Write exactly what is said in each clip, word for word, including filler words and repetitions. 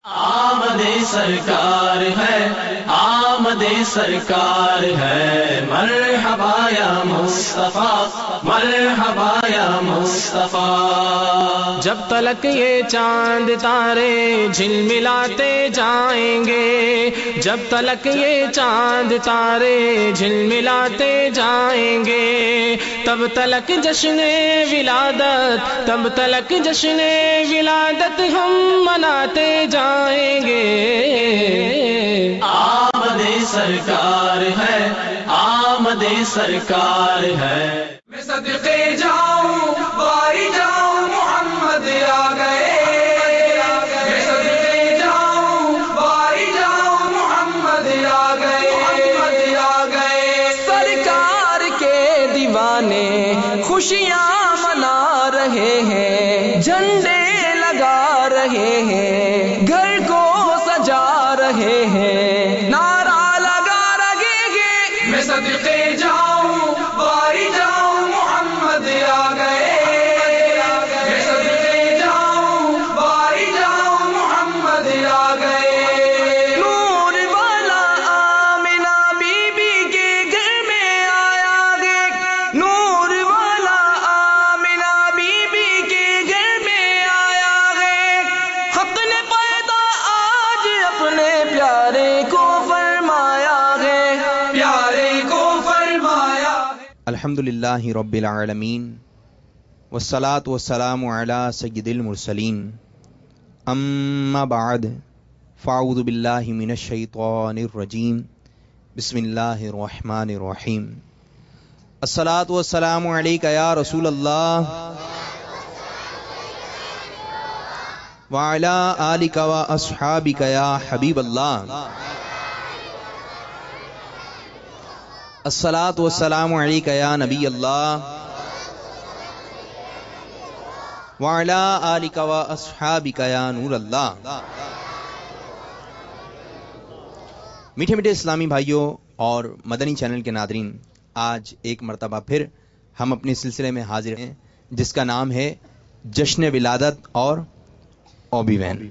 آمد سرکار ہے، آمد سرکار ہے، مرحبا یا مصطفیٰ، مرحبا یا مصطفیٰ۔ جب تلک یہ چاند تارے جھلملاتے جائیں گے، جب تلک یہ چاند تارے جھلملاتے جائیں گے، تب تلک جشن ولادت، تب تلک جشن ولادت ہم مناتے جائیں گے۔ آمد سرکار ہے، آمد سرکار ہے، میں صدقے جاؤں باری جاؤں محمد آ گئے، میں صدقے جاؤں باری جاؤں محمد آ گئے، محمد آ گئے۔ سرکار کے دیوانے خوشیاں منا رہے ہیں، جھنڈے لگا رہے ہیں، گھر کو سجا رہے ہیں، نعرہ لگا رہے ہیں۔ میں صدقے جاؤں باری جاؤں محمد آ گئے، میں صدقے جاؤں باری جاؤں محمد آ گئے۔ نور والا آمنہ بی بی کے گھر میں آیا ہے، نور والا آمنہ بی بی کے گھر میں آیا ہے، حق نے پیدا آج اپنے پیارے کو فرمایا ہے، پیارے کو فرمایا۔ الحمدللہ رب العالمین والصلاة والسلام علی سید المرسلین، اما بعد فاعوذ باللہ من الشیطان الرجیم، بسم اللہ الرحمن الرحیم۔ الصلاة والسلام علیک یا رسول اللہ وعلی آلک و اصحابک یا حبیب اللہ۔ الصلاۃ والسلام علیک یا نبی اللہ وعلی آلک و اصحابک یا نور اللہ۔ میٹھے میٹھے اسلامی بھائیوں اور مدنی چینل کے ناظرین، آج ایک مرتبہ پھر ہم اپنے سلسلے میں حاضر ہیں جس کا نام ہے جشن ولادت اور اوبی وین۔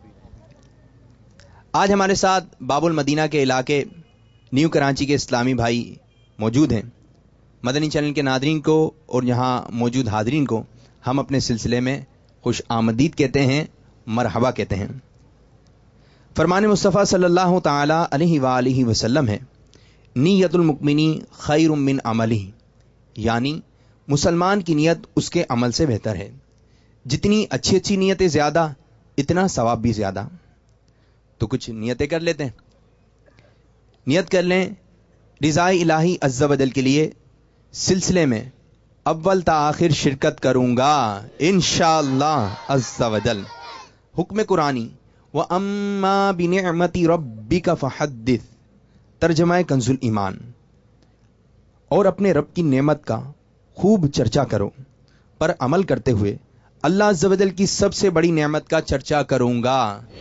آج ہمارے ساتھ باب المدینہ کے علاقے نیو کراچی کے اسلامی بھائی موجود ہیں۔ مدنی چینل کے ناظرین کو اور یہاں موجود حاضرین کو ہم اپنے سلسلے میں خوش آمدید کہتے ہیں، مرحبا کہتے ہیں۔ فرمان مصطفیٰ صلی اللہ تعالی علیہ وآلہ وسلم ہے، نیت المؤمنی خیر من عملہ، یعنی مسلمان کی نیت اس کے عمل سے بہتر ہے۔ جتنی اچھی اچھی نیتیں زیادہ، اتنا ثواب بھی زیادہ۔ تو کچھ نیتیں کر لیتے ہیں، نیت کر لیں رضا الہی عز و جل کے لیے سلسلے میں اول تا آخر شرکت کروں گا انشاءاللہ عز و جل۔ حکم قرآنی وَأَمَّا بِنِعْمَةِ رَبِّكَ فَحَدِّثْ، ترجمہ کنز ایمان، اور اپنے رب کی نعمت کا خوب چرچا کرو، پر عمل کرتے ہوئے اللہ عز و جل کی سب سے بڑی نعمت کا چرچا کروں گا۔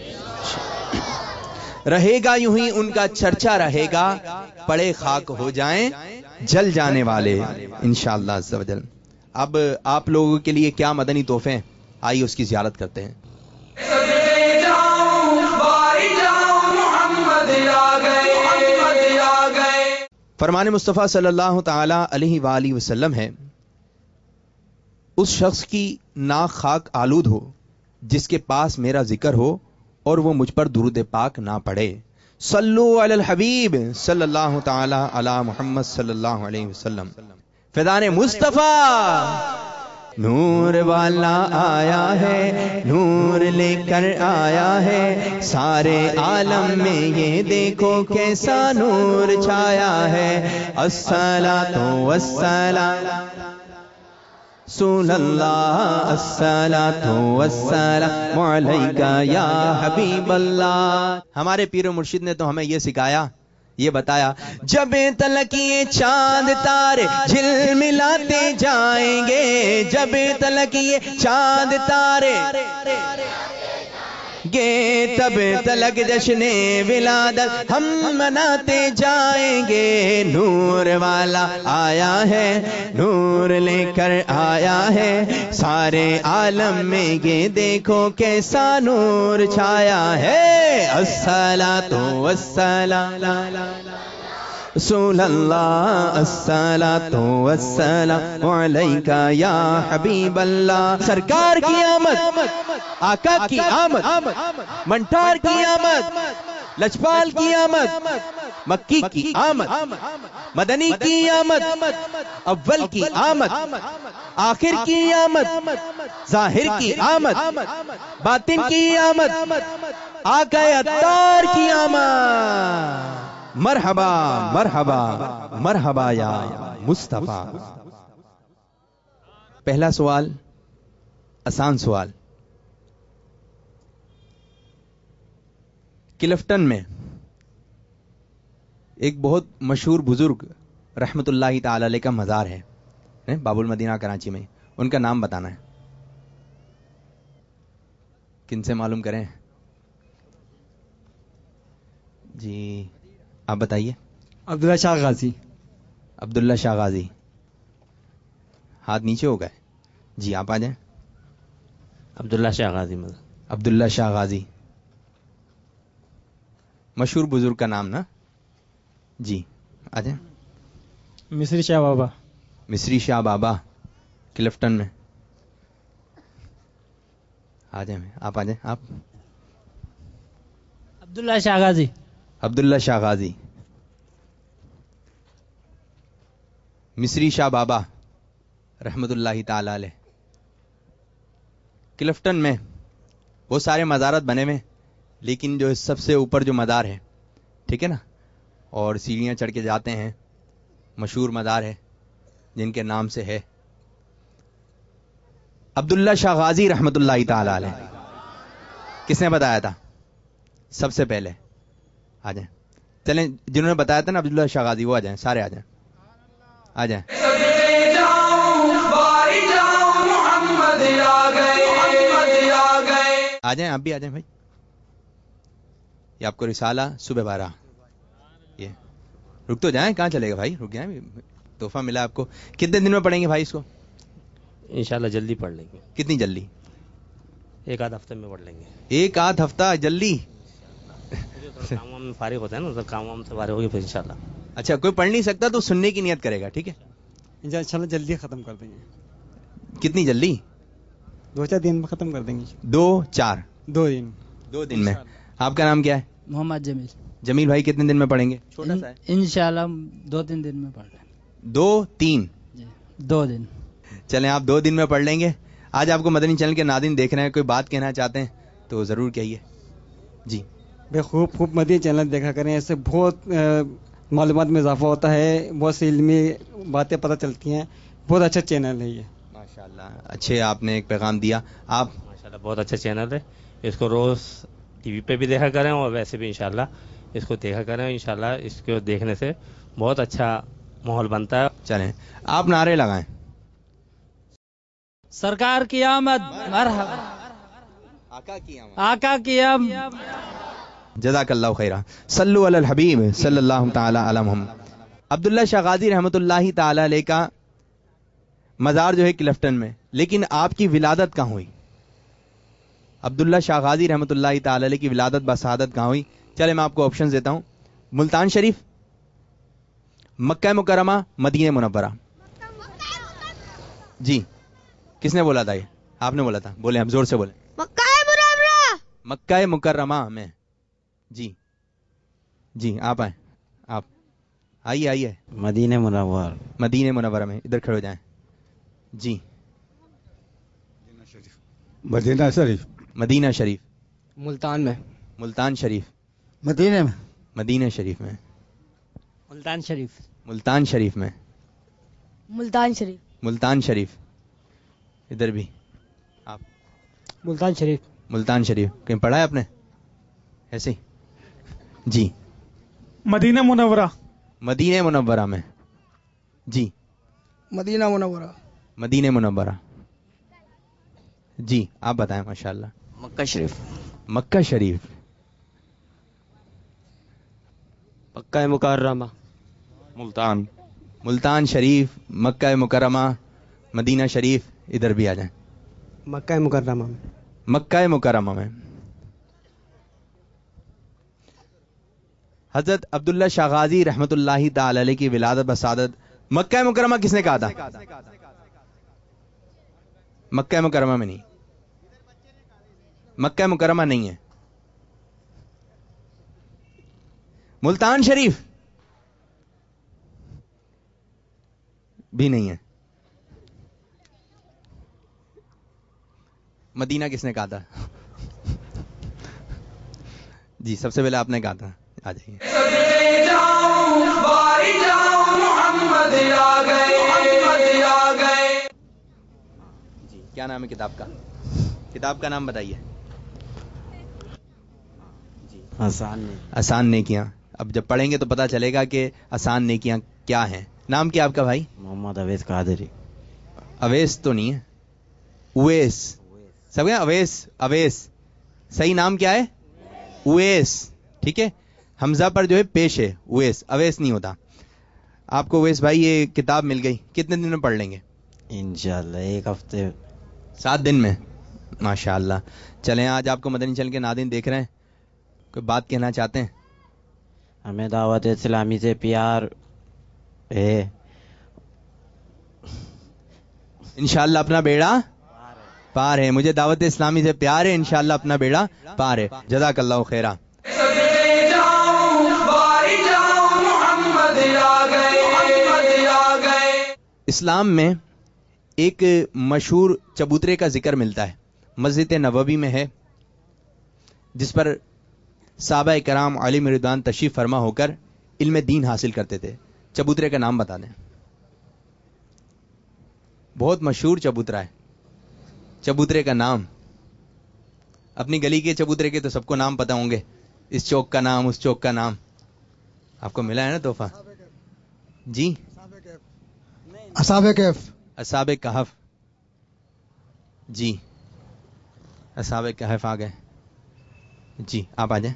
رہے گا یوں ہی ان کا چرچا رہے گا، پڑے خاک ہو جائیں جل جانے والے انشاءاللہ عز و جل۔ اب آپ لوگوں کے لیے کیا مدنی تحفے ہیں، آئیے اس کی زیارت کرتے ہیں۔ صدقے جاؤں باری جاؤں محمد آ گئے، محمد آ گئے۔ فرمان مصطفیٰ صلی اللہ تعالی علیہ وآلہ وسلم ہے، اس شخص کی ناک خاک آلود ہو جس کے پاس میرا ذکر ہو اور وہ مجھ پر درود پاک نہ پڑھے۔ صلو علی الحبیب صلی اللہ تعالی علی محمد صلی اللہ علیہ وسلم۔ فیضان مصطفیٰ نور والا آیا ہے، نور لے کر آیا ہے، سارے عالم میں یہ دیکھو کیسا نور چھایا ہے۔ الصلاۃ والسلام رسول اللہ، الصلاۃ والسلام علیک یا حبیب اللہ۔ ہمارے پیر و مرشد نے تو ہمیں یہ سکھایا، یہ بتایا، جب تلک یہ چاند تارے جھلملاتے جائیں گے، جب تلک یہ چاند تارے گے تب تلک جشن ولادت ہم مناتے جائیں گے. نور والا آیا ہے, نور لے کر آیا ہے, سارے عالم میں یہ دیکھو کیسا نور چھایا ہے. الصلاۃ والسلام رسول اللہ, الصلاۃ والسلام علیکہ یا حبیب اللہ. سرکار کی آمد, آقا کی آمد, منٹار کی آمد, لجپال کی آمد, مکی کی آمد, مدنی کی آمد, اول کی آمد, آخر کی آمد, ظاہر کی آمد, باطن کی آمد, آقا عطار کی آمد. مرحبا مرحبا مرحبا یا مصطفیٰ. پہلا سوال آسان سوال. کلفٹن میں ایک بہت مشہور بزرگ رحمت اللہ تعالی علیہ کا مزار ہے باب المدینہ کراچی میں. ان کا نام بتانا ہے. کن سے معلوم کریں؟ جی آپ بتائیے. عبداللہ شاہ غازی. عبداللہ شاہ غازی, ہاتھ نیچے ہو گئے. جی آپ آ جائیں. عبداللہ شاہ غازی. عبداللہ شاہ غازی مشہور بزرگ کا نام نا. جی آ جائیں. مصری شاہ بابا. مصری شاہ بابا کلفٹن میں. آ جائیں, آپ آ جائیں. آپ عبداللہ شاہ غازی. عبداللہ شاہ غازی, مصری شاہ بابا رحمت اللہ تعالی علیہ. کلفٹن میں وہ سارے مزارات بنے ہوئے, لیکن جو سب سے اوپر جو مزار ہے, ٹھیک ہے نا, اور سیڑھیاں چڑھ کے جاتے ہیں, مشہور مزار ہے جن کے نام سے ہے عبداللہ شاہ غازی رحمت اللہ تعالی علیہ. کس نے بتایا تھا سب سے پہلے؟ آ جائیں. چلیں, جنہوں نے بتایا تھا نا عبداللہ شاہ غازی, وہ آ جائیں. سارے آ جائیں, آ جائیں. آ جائیں, آپ بھی آ جائیں بھائی. یہ آپ کو رسالہ صبح بارہ. یہ رک تو جائیں, کہاں چلے گا بھائی, رک جائیں. تحفہ ملا آپ کو. کتنے دن میں پڑھیں گے بھائی اس کو؟ انشاءاللہ جلدی پڑھ لیں گے. کتنی جلدی؟ ایک آدھ ہفتے میں پڑھ لیں گے. ایک آدھ ہفتہ جلدی؟ کام وام میں فارغ ہوتا ہے نا, کام وام سے فارغ ہوگی پھر انشاءاللہ. اچھا, کوئی پڑھ نہیں سکتا تو سننے کی نیت کرے گا, ٹھیک ہے انشاءاللہ جلدی ختم کر دیں گے. کتنی جلدی؟ دو چار دن میں ختم کر دیں گے. دو چار دو دن دو دن میں. آپ کا نام کیا ہے؟ محمد جمیل. جمیل بھائی کتنے دن میں پڑھیں گے؟ چھوٹا سا ہے. انشاءاللہ دو تین دن میں پڑھ لیں. دو تین جی دو دن. چلیں آپ دو دن میں پڑھ لیں گے. آج آپ کو مدنی چینل کے ناظرین دیکھ رہے ہیں, کوئی بات کہنا چاہتے ہیں تو ضرور کہیے. جی بے خوب خوب مدنی چینل دیکھا کریں, ایسے بہت معلومات میں اضافہ ہوتا ہے, بہت سی علمی باتیں پتہ چلتی ہیں. بہت اچھا چینل ہے یہ ماشاءاللہ. اچھے آپ نے ایک پیغام دیا. آپ ماشاءاللہ بہت اچھا چینل ہے, اس کو روز ٹی وی پہ بھی دیکھا کریں اور ویسے بھی انشاءاللہ اس کو دیکھا کریں. انشاءاللہ اس کو دیکھنے سے بہت اچھا ماحول بنتا ہے. چلیں آپ نعرے لگائیں. سرکار کی آمد, مرحبا. آقا کی آمد, آقا کی آمد. جزاک اللہ خیرہ. صلو علی الحبیب صلی اللہ تعالی علی محمد. عبداللہ شاہ غازی رحمت اللہ تعالی علیہ کا مزار جو ہے کلفٹن میں, لیکن آپ کی ولادت کہاں ہوئی؟ عبداللہ شاہ غازی رحمت اللہ تعالی علیہ کی ولادت بسعادت کہاں ہوئی؟ چلے میں آپ کو آپشن دیتا ہوں. ملتان شریف, مکہ مکرمہ, مدینہ منورہ. جی کس نے بولا تھا؟ یہ آپ نے بولا تھا. بولیں آپ زور سے بولیں. مکہ منورہ. مکہ مکرمہ میں. جی جی آپ آئیں, آپ آئیے آئیے. مدینہ منور. مدینہ منورہ میں, ادھر کھڑے ہو جائیں. جی مدینہ شریف. مدینہ شریف. ملتان میں. ملتان شریف. مدینہ میں. مدینہ شریف میں. ملتان شریف. ملتان شریف میں. ملتان شریف. ملتان شریف. ادھر بھی آپ. ملتان شریف. ملتان شریف. کہیں پڑھا ہے آپ نے ایسے ہی؟ جی مدینہ منورہ. مدینہ منورہ میں. جی مدینہ منورہ. مدینہ منورہ. جی آپ بتائیں. ماشاءاللہ. مکہ شریف. مکہ شریف. مکہ مکرمہ. ملتان. ملتان شریف, مکہ مکرمہ, مدینہ شریف. ادھر بھی آ جائیں. مکہ مکرمہ. مکہ مکرمہ میں حضرت عبداللہ شاہ غازی رحمت اللہ تعالی علیہ کی ولادت بسعادت مکہ مکرمہ کس نے کہا تھا؟ مکہ مکرمہ میں نہیں, مکہ مکرمہ نہیں ہے. ملتان شریف بھی نہیں ہے. مدینہ کس نے کہا تھا؟ جی سب سے پہلے آپ نے کہا تھا. آ جائیے. صدقے جاؤں باری جاؤں محمد آ گئے محمد آ گئے. جی کیا نام ہے کتاب کا؟ کتاب کا نام بتائیے. جی آسان نہیں. آسان نیکیاں. اب جب پڑھیں گے تو پتہ چلے گا کہ آسان نیکیاں کیا ہیں. نام کیا آپ کا بھائی؟ محمد اویس قادری. اویس تو نہیں ہے, اویس. سب کیا اویس؟ اویس صحیح نام کیا ہے؟ اویس. ٹھیک ہے, حمزہ پر جو ہے پیش ہے اویس, اویس نہیں ہوتا. آپ کو اویس بھائی یہ کتاب مل گئی, کتنے دن میں پڑھ لیں گے؟ انشاءاللہ ایک ہفتے. سات دن میں. ماشاءاللہ. چلیں آج آپ کو مدنی چینل کے ناظرین دیکھ رہے ہیں, کوئی بات کہنا چاہتے ہیں؟ ہمیں دعوت اسلامی سے پیار ہے. انشاءاللہ اپنا بیڑا پار ہے. مجھے دعوت اسلامی سے پیار ہے, انشاءاللہ اپنا بیڑا پار ہے. جزاک اللہ خیرہ. صدقے جاؤں باری جاؤں محمد آ گئے محمد آ گئے. اسلام میں ایک مشہور چبوترے کا ذکر ملتا ہے, مسجد نبوی میں ہے, جس پر صحابہ کرام علیہم رضوان تشریف فرما ہو کر علم دین حاصل کرتے تھے. چبوترے کا نام بتا دیں. بہت مشہور چبوترا ہے. چبوترے کا نام, اپنی گلی کے چبوترے کے تو سب کو نام پتہ ہوں گے, اس چوک کا نام, اس چوک کا نام. آپ کو ملا ہے نا تحفہ؟ جی اصحاب کہف. اصحاب کہف. جی اصحاب کہف آ گئے. جی آپ آ جائیں,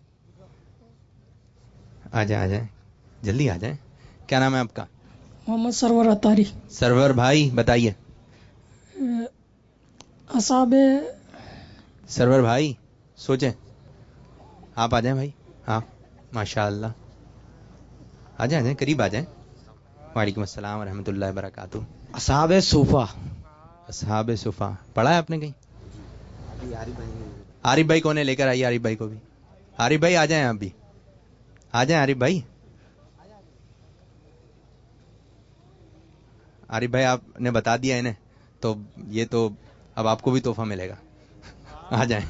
آ جائیں آ جائیں جلدی آ جائیں. کیا نام ہے آپ کا؟ محمد سرور اتاری. سرور بھائی بتائیے. اصحاب سرور بھائی سوچیں. آپ آ جائیں بھائی. ہاں ماشاء اللہ, آ جائیں آ جائیں قریب آ جائیں. وعلیکم السلام ورحمۃ اللہ وبرکاتہ. اصحاب صوفہ. اصحاب صفا پڑھا ہے آپ نے کہیں؟ عارف بھائی کون ہے؟ لے کر آئیے عارف بھائی کو بھی. عارف بھائی آ جائیں, آپ بھی آ جائیں. عارف بھائی عارف بھائی آپ نے بتا دیا انہیں تو یہ تو اب آپ کو بھی تحفہ ملے گا. آ جائیں.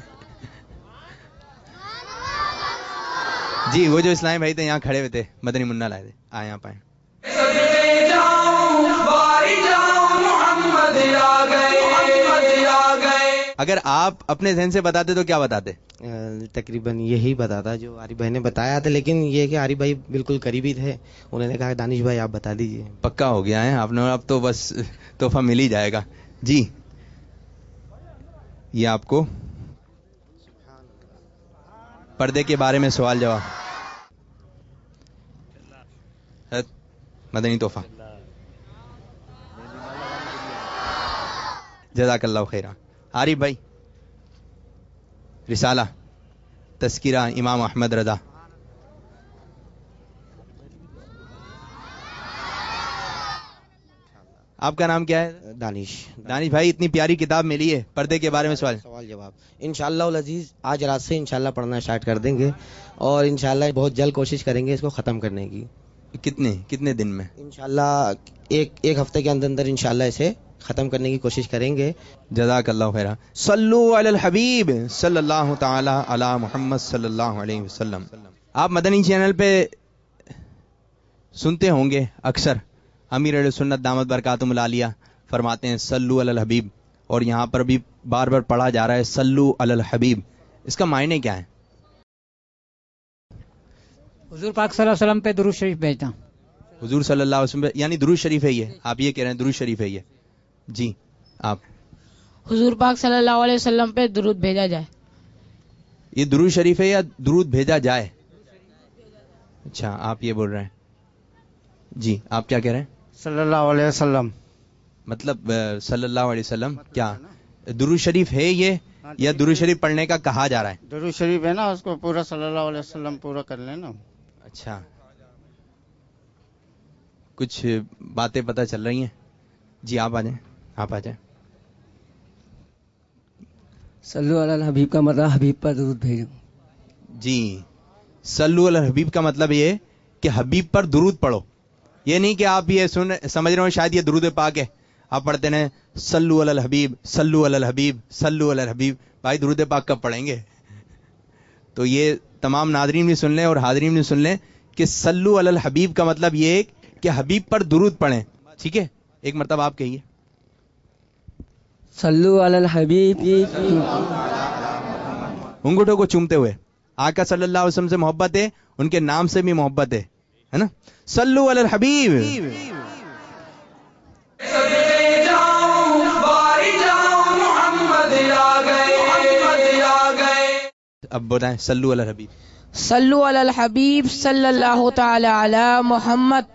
جی وہ جو اسلامی بھائی تھے یہاں کھڑے ہوئے تھے, مدنی منا لائے تھے, آئے آپ آئیں. صدقے جاؤں باری جاؤں محمد آ گئے محمد آ گئے. اگر آپ اپنے ذہن سے بتاتے تو کیا بتاتے؟ تقریباً یہی بتاتا جو عارف بھائی نے بتایا تھا, لیکن یہ کہ عارف بھائی بالکل قریبی تھے, انہوں نے کہا دانش بھائی آپ بتا دیجئے. پکا ہو گیا ہے آپ نے, اب تو بس تحفہ مل ہی جائے گا. جی یہ آپ کو پردے کے بارے میں سوال جواب, مدنی تحفہ. جزاک اللہ خیرہ. عارف بھائی رسالہ تذکرہ امام احمد رضا. آپ کا نام کیا ہے؟ دانش. دانش بھائی اتنی پیاری کتاب ملی ہے, پردے کے بارے میں سوال سوال جواب. انشاءاللہ العزیز آج رات سے انشاءاللہ پڑھنا اسٹارٹ کر دیں گے, اور انشاءاللہ بہت جلد کوشش کریں گے اس کو ختم کرنے کی. کتنے کتنے دن میں؟ انشاءاللہ ایک ایک ہفتے کے اندر اندر انشاءاللہ اسے ختم کرنے کی کوشش کریں گے. جزاک اللہ خیرہ. صلو علی الحبیب صلی اللہ تعالی علی محمد صلی اللہ علیہ وسلم. آپ مدنی چینل پہ سنتے ہوں گے اکثر امیر اہل سنت دامت برکاتہم العالیہ فرماتے ہیں صلو علی الحبیب, اور یہاں پر بھی بار بار پڑھا جا رہا ہے صلو علی الحبیب. اس کا معنی کیا ہے؟ حضور پاک صلی اللہ علیہ وسلم پہ درود شریف بھیجنا. حضور صلی اللہ علیہ وسلم پہ یعنی درود شریف ہے یہ, آپ یہ کہہ رہے ہیں درود شریف ہے یہ. جی آپ. حضور پاک صلی اللہ علیہ وسلم پہ درود بھیجا جائے. یہ درود شریف ہے یا درود بھیجا جائے؟ اچھا آپ یہ بول رہے ہیں. جی آپ کیا کہہ رہے ہیں؟ صلی اللہ علیہ وسلم. مطلب صلی اللہ علیہ وسلم کیا درود شریف ہے یہ یا درود شریف پڑھنے کا کہا جا رہا ہے؟ درود شریف ہے نا، اس کو پورا صلی اللہ علیہ وسلم پورا کر لینا. اچھا کچھ باتیں پتہ چل رہی ہیں. جی آپ آ جائیں آپ آ جائیں. صلو علی الحبیب کا مطلب حبیب پر درود بھیجو. جی صلو علی الحبیب کا مطلب یہ کہ حبیب پر درود پڑھو. یہ نہیں کہ آپ یہ سن سمجھ رہے ہو شاید یہ درود پاک ہے، آپ پڑھتے ہیں صلو علی الحبیب صلو علی الحبیب صلو علی الحبیب. بھائی درود پاک کب پڑھیں گے؟ تو یہ تمام ناظرین بھی سن لیں اور حاضرین بھی سن لیں کہ صلو علی الحبیب کا مطلب یہ کہ حبیب پر درود پڑھیں. ٹھیک ہے ایک مرتبہ آپ کہیے صلو علی الحبیب. انگوٹھوں کو چومتے ہوئے. آقا صلی اللہ علیہ وسلم سے محبت ہے، ان کے نام سے بھی محبت ہے، ہے نا. صلو علی الحبیب. اب بتائیں صلو علی الحبیب. صلو علی الحبیب صلی اللہ تعالی علی محمد.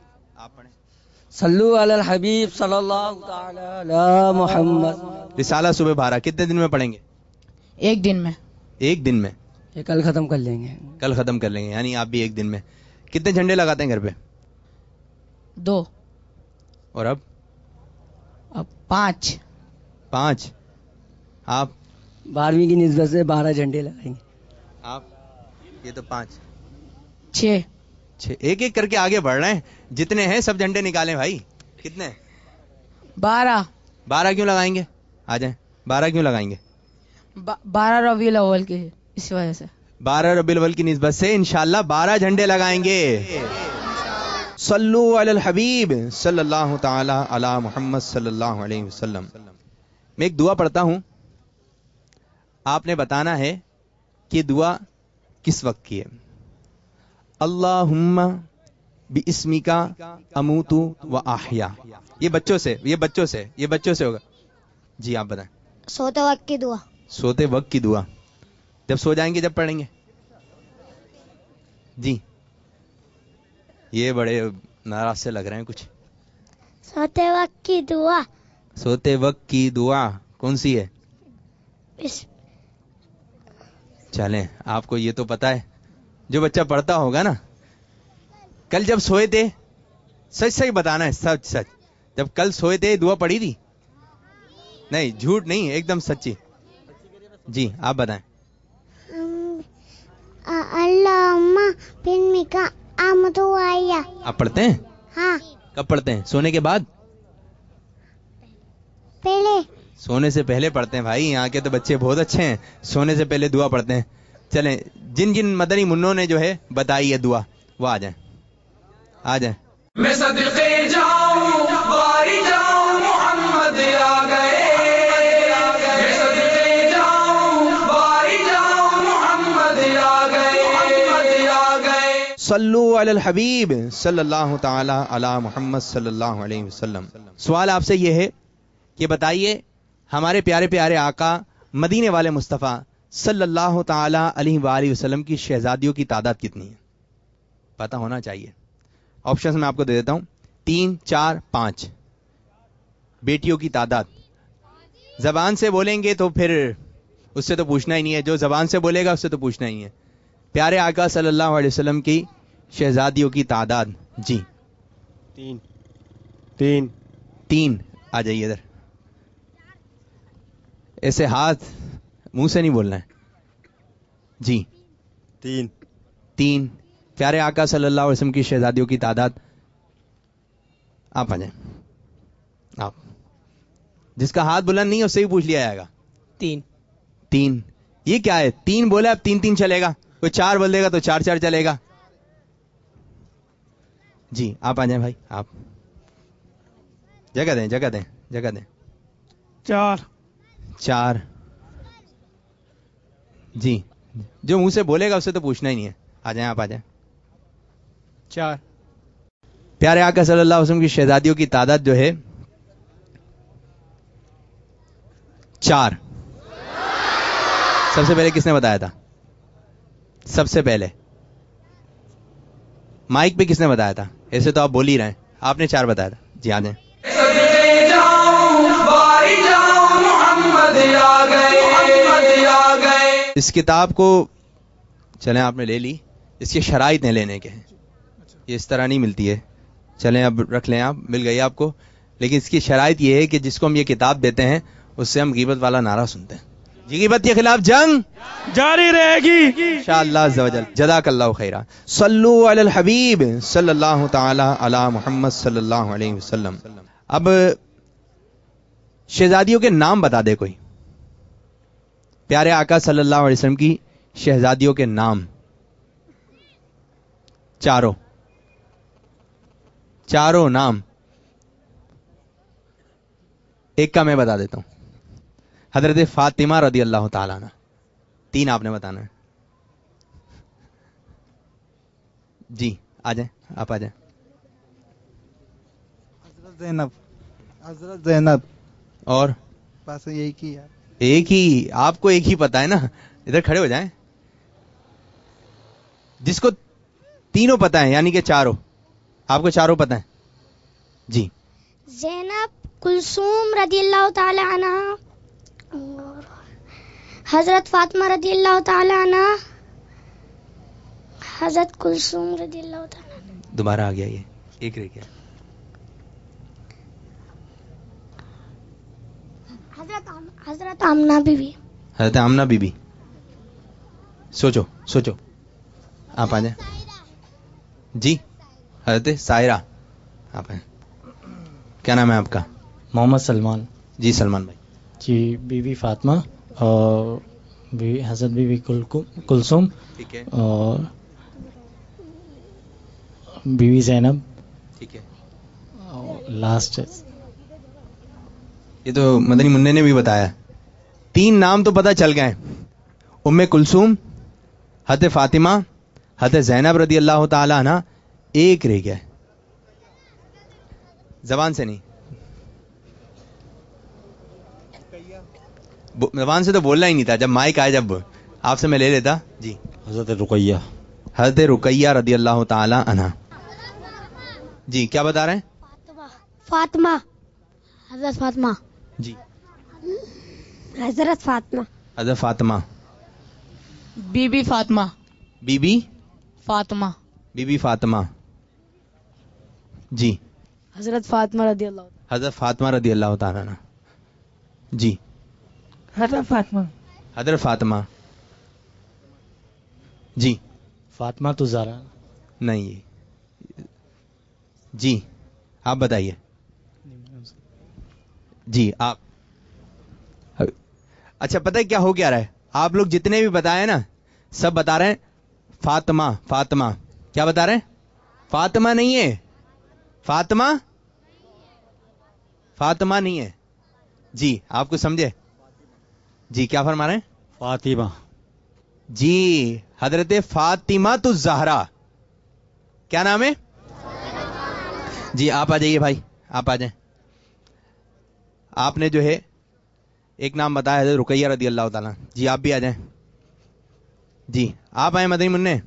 صلو علی الحبیب صلی اللہ تعالی علی محمد. رسالہ صبح بارہ کتنے دن میں پڑھیں گے؟ ایک دن میں. ایک دن میں یہ کل ختم کر لیں گے. کل ختم کر لیں گے یعنی آپ بھی ایک دن میں. کتنے جھنڈے لگاتے ہیں گھر پہ؟ دو. اور اب اب پانچ. پانچ. آپ بارہویں کی نسبت سے بارہ جھنڈے لگائیں گے. آپ یہ تو پانچ. چھ. چھ. ایک ایک کر کے آگے بڑھ رہے ہیں. جتنے ہیں سب جھنڈے نکالیں بھائی. کتنے؟ بارہ. بارہ کیوں لگائیں گے؟ آ جائیں. بارہ کیوں لگائیں گے؟ بارہ ربیع الاول کے اس وجہ سے. بارہ ربیع الاول کی نسبت سے انشاءاللہ بارہ جھنڈے لگائیں گے. صلو علی الحبیب صلی اللہ تعالی علی محمد صلی اللہ علیہ وسلم. میں ایک دعا پڑھتا ہوں، آپ نے بتانا ہے کہ دعا کس وقت کی ہے. اللہم باسمک اموت و احیا. یہ بچوں سے یہ بچوں سے یہ بچوں سے ہوگا. جی آپ بتائیں. سوتے وقت کی دعا. سوتے وقت کی دعا جب سو جائیں گے جب پڑھیں گے. جی یہ بڑے ناراض سے لگ رہے ہیں کچھ. سوتے وقت کی دعا. سوتے وقت کی دعا کون سی ہے؟ چلیں آپ کو یہ تو پتا ہے. جو بچہ پڑھتا ہوگا نا، کل جب سوئے تھے سچ سچ بتانا ہے، سچ سچ جب کل سوئے تھے دعا پڑھی تھی؟ نہیں جھوٹ نہیں، ایک دم سچی. جی آپ بتائیں. اللہم باسمک اموت و احیا. آپ پڑھتے ہیں؟ ہاں. کب پڑھتے ہیں؟ سونے کے بعد؟ پہلے. سونے سے پہلے پڑھتے ہیں بھائی. یہاں کے تو بچے بہت اچھے ہیں، سونے سے پہلے دعا پڑھتے ہیں. چلیں جن جن مدنی منوں نے جو ہے بتائی ہے دعا وہ آ جائیں آ جائیں. میں صدقے جاؤں باری جاؤں محمد آ گئے. میں صدقے جاؤں باری جاؤں محمد آ گئے. محمد آ گئے. صلو علی الحبیب صلی اللہ تعالی علی محمد صلی اللہ علیہ وسلم. سوال آپ سے یہ ہے کہ بتائیے ہمارے پیارے پیارے آقا مدینے والے مصطفیٰ صلی اللہ تعالی علیہ وآلہ وسلم کی شہزادیوں کی تعداد کتنی ہے؟ پتہ ہونا چاہیے. آپشنز میں آپ کو دے دیتا ہوں. تین، چار، پانچ. بیٹیوں کی تعداد زبان سے بولیں گے تو پھر اس سے تو پوچھنا ہی نہیں ہے. جو زبان سے بولے گا اس سے تو پوچھنا ہی ہے. پیارے آقا صلی اللہ علیہ وسلم کی شہزادیوں کی تعداد. جی تین. تین. تین. آ جائیے ادھر. ایسے ہاتھ منہ سے نہیں بولنا ہے. جی تین. تین. پیارے آقا صلی اللہ علیہ وسلم کی شہزادیوں کی تعداد. آپ آ جائیں. آپ جس کا ہاتھ بلند نہیں ہے اس سے بھی پوچھ لیا جائے گا. تین. تین. یہ کیا ہے؟ تین بولا اب تین تین چلے گا. کوئی چار بول دے گا تو چار چار چلے گا. جی آپ آ جائیں بھائی. آپ جگہ دیں جگہ دیں جگہ دیں. چار. چار. جی جو منہ سے بولے گا اس سے تو پوچھنا ہی نہیں ہے. آ جائیں آپ آ جائیں. چار. پیارے آقا صلی اللہ علیہ وسلم کی شہزادیوں کی تعداد جو ہے چار. سب سے پہلے کس نے بتایا تھا؟ سب سے پہلے مائک پہ کس نے بتایا تھا؟ ایسے تو آپ بول ہی رہے ہیں، آپ نے چار بتایا تھا. جی آ جائیں. اس کتاب کو چلیں آپ نے لے لی، اس کی شرائط ہیں لینے کے ہیں، یہ اس طرح نہیں ملتی ہے. چلیں اب رکھ لیں، آپ مل گئی آپ کو، لیکن اس کی شرائط یہ ہے کہ جس کو ہم یہ کتاب دیتے ہیں اس سے ہم غیبت والا نعرہ سنتے ہیں. جی غیبت کے خلاف جنگ جاری رہے گی انشاءاللہ عز و جل. جزاک اللہ خیرا. صلو علی الحبیب صلی اللہ تعالی علی محمد صلی اللہ علیہ وسلم. اب شہزادیوں کے نام بتا دے کوئی، پیارے آقا صلی اللہ علیہ وسلم کی شہزادیوں کے نام چاروں چاروں نام. ایک کا میں بتا دیتا ہوں، حضرت فاطمہ رضی اللہ تعالیٰ عنہ. تین آپ نے بتانا ہے. جی آ جائیں، آپ آ جائیں. حضرت زینب. حضرت زینب. اور بس یہی کی یار. ایک ہی آپ کو ایک ہی پتا ہے نا، ادھر کھڑے ہو جائیں. جس کو تینوں پتا ہے یعنی کہ چاروں، آپ کو چاروں پتا ہے. جی زینب، کلثوم رضی اللہ تعالی عنہ، اور حضرت فاطمہ رضی اللہ تعالی عنہ، حضرت کلثوم رضی اللہ تعالی عنہ. دوبارہ آ گیا، یہ ایک رہ گیا. حضرت حضرت آمنہ بی بی. حضرت آمنہ بی بی. سوچو سوچو، آپ آ جائیں. جی حضرت سائرہ، آپ ہیں. کیا نام ہے آپ کا؟ محمد سلمان. جی سلمان بھائی. جی بی بی فاطمہ اور بی حضرت بی بی کلثوم، ٹھیک ہے، اور بی بی زینب. ٹھیک ہے. اور لاسٹ یہ تو مدنی منع نے بھی بتایا. تین نام تو پتہ چل گئے، ام کلثوم، حضرت فاطمہ، حضرت زینب رضی اللہ تعالی عنہ. ایک رہ گیا، زبان سے نہیں، زبان سے تو بولنا ہی نہیں تھا. جب مائک آئے جب آپ سے میں لے لیتا. جی حضرت رقیہ. حضرت رقیہ رضی اللہ تعالی عنہ. جی کیا بتا رہے ہیں؟ فاطمہ. حضرت فاطمہ. جی حضرت فاطمہ. حضرت فاطمہ. بی بی فاطمہ. بی بی فاطمہ. بی بی فاطمہ. جی حضرت فاطمہ رضی اللہ. حضرت فاطمہ رضی اللہ تعالیٰ عنہ. جی حضرت فاطمہ. حضرت فاطمہ. جی فاطمہ تو زہرا. نہیں. جی آپ بتائیے. جی آپ. اچھا پتہ ہے کیا ہو کیا رہا ہے؟ آپ لوگ جتنے بھی بتائے نا سب بتا رہے ہیں فاطمہ فاطمہ. کیا بتا رہے ہیں؟ فاطمہ نہیں ہے. فاطمہ فاطمہ نہیں ہے. جی آپ کو سمجھے؟ جی کیا فرما رہے ہیں؟ فاطمہ. جی حضرت فاطمہ تو زہرا. کیا نام ہے؟ جی آپ آ جائیے بھائی، آپ آ جائیں. آپ نے جو ہے ایک نام بتایا حضرت رقیہ رضی اللہ تعالیٰ. جی آپ بھی آ جائیں. جی آپ آئیں مدنی منع.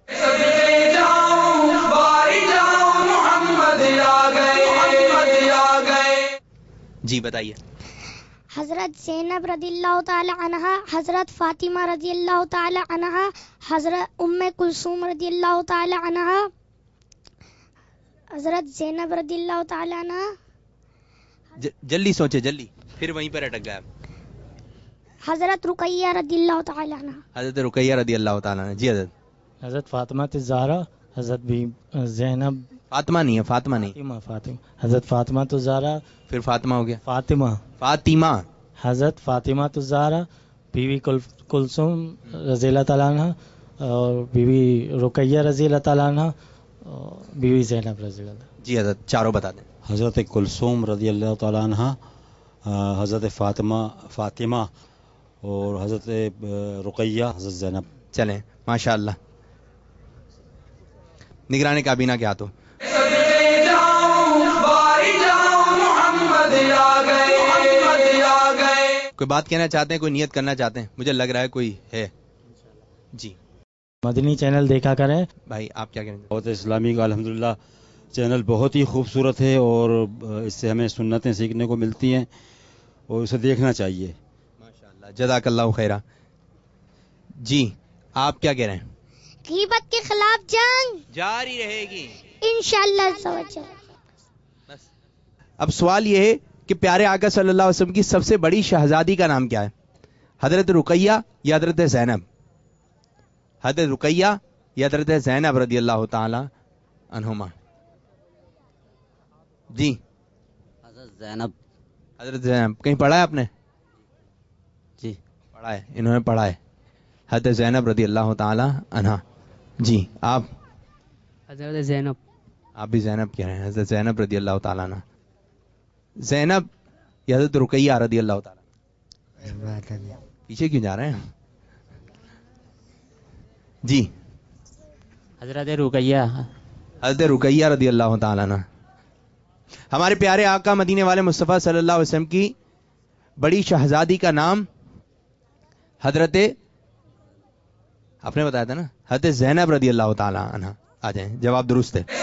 جی بتائیے. حضرت زینب رضی اللہ تعالی عنہ، حضرت فاطمہ رضی اللہ تعالی عنہ، حضرت ام کلثوم رضی اللہ تعالی عنہ، حضرت زینب رضی اللہ تعالی عنہ. جلدی سوچے جلدی، پھر وہیں پر اٹک گیا. حضرت رقیہ رضی اللہ تعالی عنہ. حضرت رقیہ رضی اللہ تعالیٰ عنہ. جی حضرت. حضرت فاطمہ زہرا. حضرت بی زینب. فاطمہ نہیں ہے، فاطمہ نہیں. فاطمہ فاطمہ. حضرت فاطمہ تو زہرا. پھر فاطمہ ہو گیا. فاطمہ. فاطمہ. حضرت فاطمہ تو زہرا، بی بی کلثوم رضی اللہ تعالیٰ عنہ، اور بی بی رقیہ رضی اللہ تعالیٰ عنہ، اور بی بی زینب رضی اللہ. جی حضرت چاروں بتا دیں. حضرت کلثوم رضی اللہ تعالیٰ عنہ، حضرت فاطمہ فاطمہ اور حضرت رقیہ حضرت زینب. چلیں ماشاء اللہ. نگران کابینہ کے ہاتھوں. کوئی بات کہنا چاہتے ہیں، کوئی نیت کرنا چاہتے ہیں؟ مجھے لگ رہا ہے کوئی ہے. جی مدنی چینل دیکھا کریں. بھائی آپ کیا کہیں گے؟ بہت اسلامی کا الحمدللہ چینل بہت ہی خوبصورت ہے اور اس سے ہمیں سنتیں سیکھنے کو ملتی ہیں اور اسے دیکھنا چاہیے. ماشاءاللہ جزاک اللہ خیرہ. جی آپ کیا کہہ رہے ہیں؟ غیبت کے خلاف جنگ جاری رہے گی انشاءاللہ عز و جل. اب سوال یہ ہے کہ پیارے آقا صلی اللہ علیہ وسلم کی سب سے بڑی شہزادی کا نام کیا ہے؟ حضرت رقیہ یا حضرت زینب؟ حضرت رقیہ یا حضرت زینب رضی اللہ تعالی عنہما؟ جی حضرت زینب. حضرت زینب. کہیں پڑھا ہے آپ نے؟ جی پڑھا ہے، انہوں نے پڑھا ہے. حضرت زینب رضی اللہ تعالی عنہا. جی آپ؟ حضرت زینب. آپ بھی زینب کہہ رہے ہیں. حضرت زینب رضی اللہ تعالیٰ عنہ. زینب یا حضرت رقیہ رضی اللہ تعالیٰ؟ پیچھے کیوں جا رہے ہیں؟ جی حضرت رقیہ. حضرت رقیہ رضی اللہ تعالیٰ عنہ. ہمارے پیارے آقا مدینے والے مصطفیٰ صلی اللہ علیہ وسلم کی بڑی شہزادی کا نام حضرت، آپ نے بتایا تھا نا، حضرت زینب رضی اللہ تعالیٰ عنہ. آ جائیں، جواب درست ہے.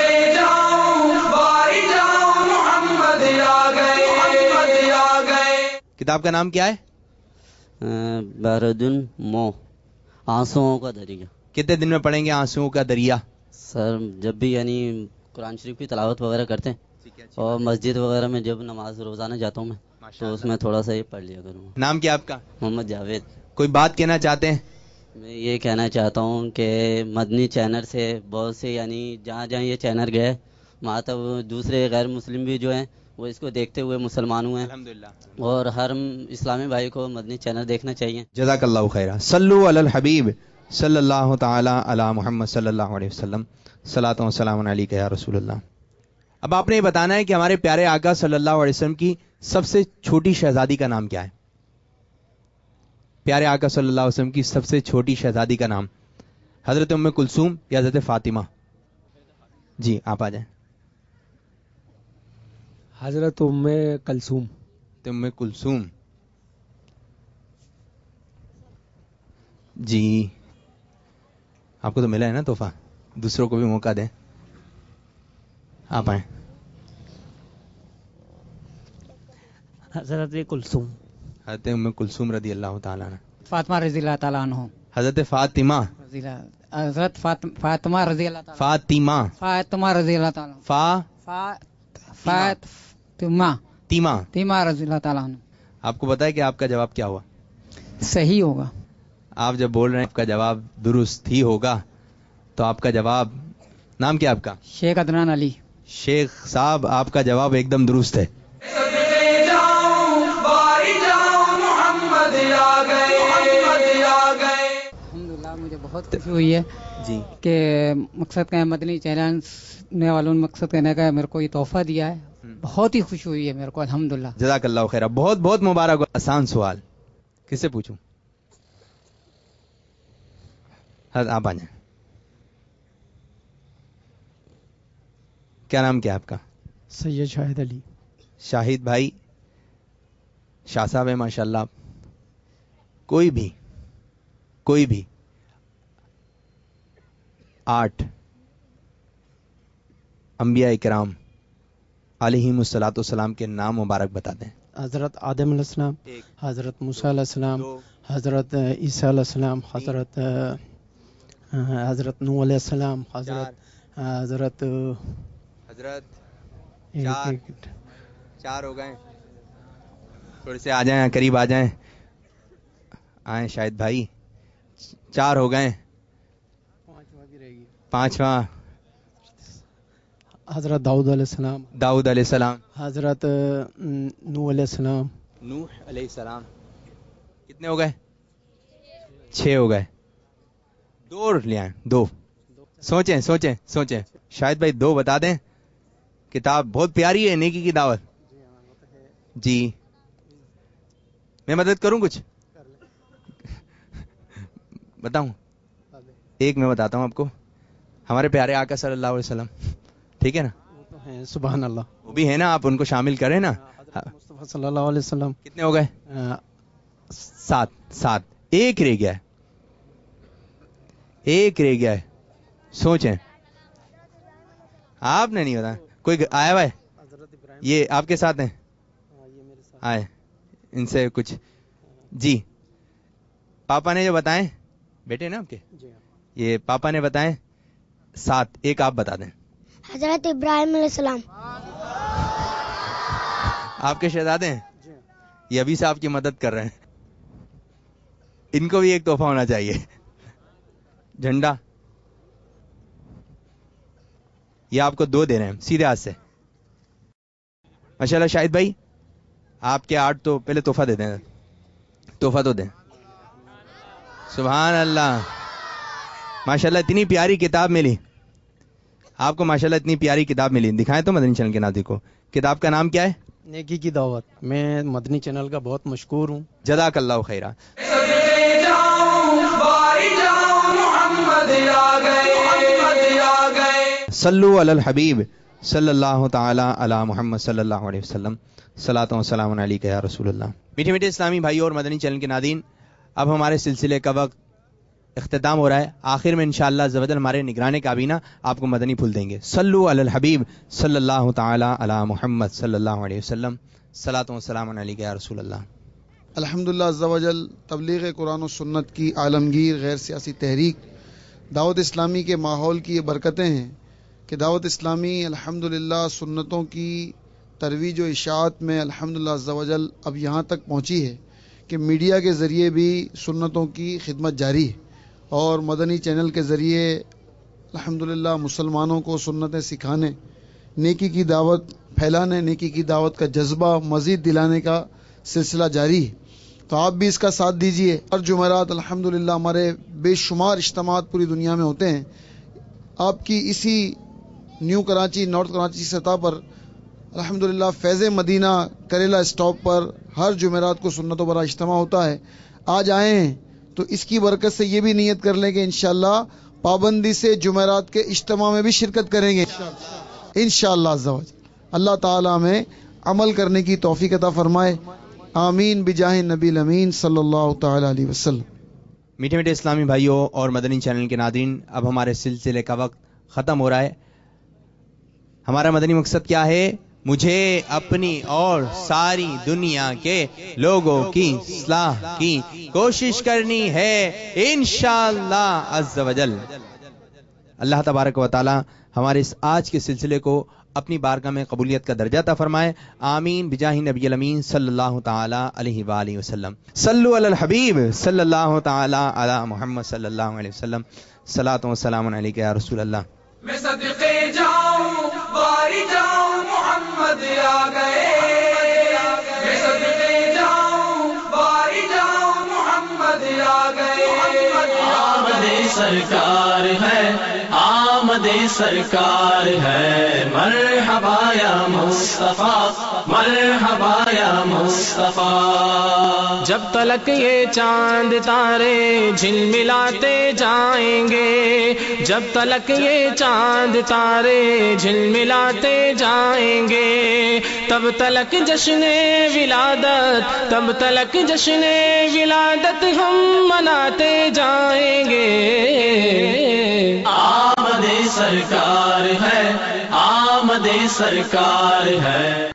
کتاب کا نام کیا ہے؟ بردن مو، آنسوؤں کا دریا. کتنے دن میں پڑھیں گے آنسوؤں کا دریا؟ سر جب بھی یعنی قرآن شریف کی تلاوت وغیرہ کرتے ہیں اور مسجد وغیرہ میں جب نماز روزانہ جاتا ہوں میں تو اس میں تھوڑا سا یہ پڑھ لیا کروں. نام کیا آپ کا؟ محمد جاوید. کوئی بات کہنا چاہتے ہیں؟ میں یہ کہنا چاہتا ہوں کہ مدنی چینل سے بہت سے یعنی جہاں جہاں یہ چینل گئے وہاں تک دوسرے غیر مسلم بھی جو ہیں وہ اس کو دیکھتے ہوئے مسلمان ہوئے ہیں اور ہر اسلامی بھائی کو مدنی چینل دیکھنا چاہیے. جزاک اللہ خیرہ. صلو علی الحبیب صلی اللہ تعالی علی محمد صلی اللہ علیہ وسلم. صلاۃ و سلام علیک یا رسول اللہ. اب آپ نے یہ بتانا ہے کہ ہمارے پیارے آقا صلی اللہ علیہ وسلم کی سب سے چھوٹی شہزادی کا نام کیا ہے؟ پیارے آقا صلی اللہ علیہ وسلم کی سب سے چھوٹی شہزادی کا نام حضرت ام کلثوم یا حضرت فاطمہ؟ جی آپ آ جائیں. حضرت ام کلثوم. ام کلثوم. جی آپ کو تو ملا ہے نا تحفہ، دوسروں کو بھی موقع دیں. آپ آئیں. حضرت کلثوم. حضرت ام کلثوم رضی اللہ تعالیٰ عنہ. فاطمہ رضی اللہ تعالیٰ عنہ. حضرت فاطمہ. حضرت فاطمہ رضی اللہ تعالیٰ. فاطمہ. فاطمہ رضی اللہ تعالیٰ. فا فاطمہ. تیمہ. تیمہ رضی اللہ تعالیٰ عنہ. آپ کو پتا ہے کہ آپ کا جواب کیا ہوا؟ صحیح ہوگا. آپ جب بول رہے ہیں آپ کا جواب درست ہی ہوگا تو آپ کا جواب، نام کیا آپ کا؟ شیخ عدنان علی. شیخ صاحب آپ کا جواب ایک دم درست ہے. الحمدللہ مجھے بہت خوشی ہوئی ہے جی کہ مقصد کا مدنی چینل نے والوں نے مقصد کہنے کا میرے کو یہ تحفہ دیا ہے. بہت ہی خوشی ہوئی ہے میرے کو الحمدللہ. جزاک اللہ خیر. بہت بہت مبارک. آسان سوال کس سے پوچھوں؟ آپ آ جائیں. کیا نام کیا آپ کا؟ سید شاہد علی. شاہد بھائی شاہ صاحب ہے ماشاء اللہ. کوئی بھی کوئی بھی آٹھ انبیاء اکرام علیہم الصلوۃ والسلام کے نام مبارک بتا دیں. حضرت آدم علیہ السلام، حضرت موسیٰ علیہ السلام، حضرت عیسیٰ علیہ السلام، حضرت حضرت نوح علیہ السلام، حضرت حضرت حضرت چار چار ہو گئے. تھوڑے سے آ جائیں، قریب آ جائیں. آئیں شاہد بھائی. چار ہو گئے. پانچواں حضرت داؤد علیہ السلام. داؤد علیہ السلام. حضرت نوح علیہ السلام. نوح علیہ السلام. کتنے ہو گئے؟ چھ ہو گئے. دو لے آئیں. دو. سوچیں سوچیں سوچیں. شاید بھائی دو بتا دیں. کتاب بہت پیاری ہے، نیکی کی دعوت. جی میں مدد کروں کچھ؟ بتاؤں؟ ایک میں بتاتا ہوں آپ کو. ہمارے پیارے آقا صلی اللہ علیہ وسلم، ٹھیک ہے نا؟ سبحان اللہ. وہ بھی ہے نا، آپ ان کو شامل کریں نا. مصطفیٰ صلی اللہ علیہ وسلم. کتنے ہو گئے؟ سات. سات. ایک رہ گیا ہے. ایک رہ گیا ہے, سوچیں. آپ نے نہیں بتایا, کوئی آیا ہوا ہے؟ یہ آپ کے ساتھ ہیں, آئے ان سے کچھ. جی پاپا نے جو بتائیں, بیٹے نا آپ کے, یہ پاپا نے بتائیں سات, ایک آپ بتا دیں. حضرت ابراہیم علیہ السلام. آپ کے شہزادے ہیں, یہ ابھی سے آپ کی مدد کر رہے ہیں. ان کو بھی ایک تحفہ ہونا چاہیے, جھنڈا. یہ آپ کو دو دے رہے ہیں سیدھے ہاتھ سے. ماشاء اللہ شاہد بھائی آپ کے آٹھ تو پہلے تحفہ دے دیں, تحفہ تو دیں. سبحان اللہ, ماشاءاللہ اتنی پیاری کتاب ملی آپ کو, ماشاءاللہ اتنی پیاری کتاب ملی. دکھائیں تو مدنی چینل کے ناظرین کو, کتاب کا نام کیا ہے؟ نیکی کی دعوت. میں مدنی چینل کا بہت مشکور ہوں. جزاک اللہ خیرہ. صلو علی الحبیب صلی اللہ تعالی علی محمد صلی اللہ علیہ وسلم. صلاۃ و سلام علیک یا رسول اللہ. میٹھے میٹھے اسلامی بھائیوں اور مدنی چینل کے ناظرین, اب ہمارے سلسلے کا وقت اختتام ہو رہا ہے. آخر میں انشاءاللہ عز و جل ہمارے نگران کابینہ آپ کو مدنی پھول دیں گے. صلو علی الحبیب صلی اللہ تعالی علی محمد صلی اللہ علیہ وسلم. صلاۃ و سلام علیک یا رسول اللہ. الحمدللہ عز و جل تبلیغ قرآن و سنت کی عالمگیر غیر سیاسی تحریک دعوت اسلامی کے ماحول کی یہ برکتیں ہیں کہ دعوت اسلامی الحمدللہ سنتوں کی ترویج و اشاعت میں الحمدللہ عز و جل اب یہاں تک پہنچی ہے کہ میڈیا کے ذریعے بھی سنتوں کی خدمت جاری ہے, اور مدنی چینل کے ذریعے الحمدللہ مسلمانوں کو سنتیں سکھانے, نیکی کی دعوت پھیلانے, نیکی کی دعوت کا جذبہ مزید دلانے کا سلسلہ جاری ہے. تو آپ بھی اس کا ساتھ دیجئے. ہر جمعرات الحمدللہ ہمارے بے شمار اجتماعات پوری دنیا میں ہوتے ہیں. آپ کی اسی نیو کراچی نارتھ کراچی سطح پر الحمدللہ فیض مدینہ کریلا اسٹاپ پر ہر جمعرات کو سنتوں پر اجتماع ہوتا ہے. آج آئے ہیں تو اس کی برکت سے یہ بھی نیت کر لیں کہ انشاءاللہ پابندی سے جمعرات کے اجتماع میں بھی شرکت کریں گے انشاءاللہ عز و جل. اللہ تعالیٰ ہمیں عمل کرنے کی توفیق عطا فرمائے. آمین بجاہ نبی الامین صلی اللہ تعالی علیہ وسلم. میٹھے میٹھے اسلامی بھائیوں اور مدنی چینل کے ناظرین, اب ہمارے سلسلے کا وقت ختم ہو رہا ہے. ہمارا مدنی مقصد کیا ہے؟ مجھے اپنی اور ساری دنیا کے لوگوں کی اصلاح کی کوشش کرنی ہے انشاءاللہ عز و جل. اللہ تبارک و تعالی ہمارے اس آج کے سلسلے کو اپنی بارگاہ میں قبولیت کا درجہ عطا فرمائے. آمین بجاہ نبی الامین صلی اللہ تعالی علیہ وآلہ وسلم. صلو علی الحبیب صلی اللہ تعالی علی محمد صلی اللہ علیہ وسلم. صلاۃ و سلام علیک یا رسول اللہ. میں صدقے جاؤں باری جاؤں محمد آ گئے, میں صدقے جاؤں باری جاؤں محمد آ گئے. آمد سرکار ہے, آمد سرکار ہے, مرحبا یا مصطفیٰ, مرحبا یا مصطفیٰ. جب تلک یہ چاند تارے جھلملاتے جائیں گے, جب تلک یہ چاند تارے جھلملاتے جائیں گے, تب تلک جشن ولادت, تب تلک جشن ولادت ہم مناتے جائیں گے. آمد سرکار ہے, آمد سرکار ہے.